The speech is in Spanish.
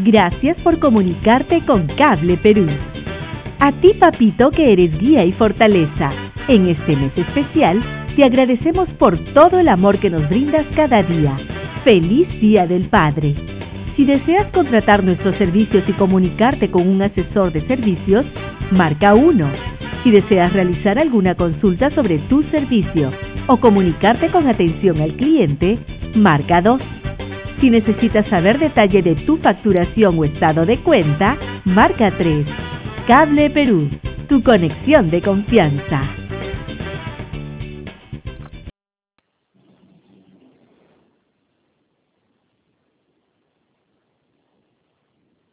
Gracias por comunicarte con Cable Perú. A ti, papito, que eres guía y fortaleza. En este mes especial, te agradecemos por todo el amor que nos brindas cada día. ¡Feliz Día del Padre! Si deseas contratar nuestros servicios y comunicarte con un asesor de servicios, marca 1. Si deseas realizar alguna consulta sobre tu servicio o comunicarte con atención al cliente, marca 2. Si necesitas saber detalle de tu facturación o estado de cuenta, marca 3. Cable Perú, tu conexión de confianza.